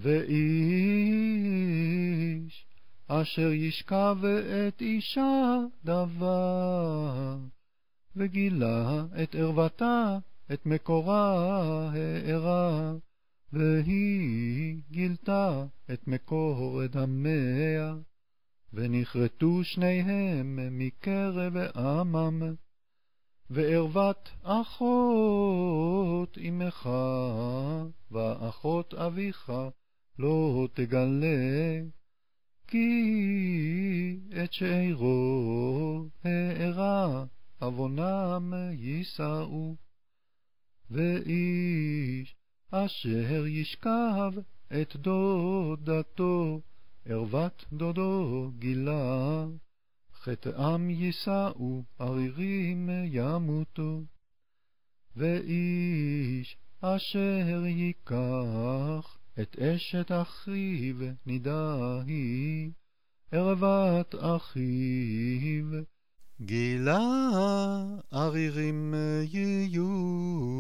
ואיש אשר ישכב את אישה דבר, וגילה את ערוותה, את מקורה הארה, והיא גילתה את מקור דמיה, ונכרתו שניהם מקרב עמם. וערוות אחות אמך ואחות אביך לא תגלה, כי את שאירו הארה עוונם יישאו. ואיש אשר ישכב את דודתו, ערוות דודו גילה, חטאם יישאו, ערירים ימותו. ואיש אשר ייקח את אשת אחיו נידה היא, ערוות אחיו גילה, ערירים יהיו.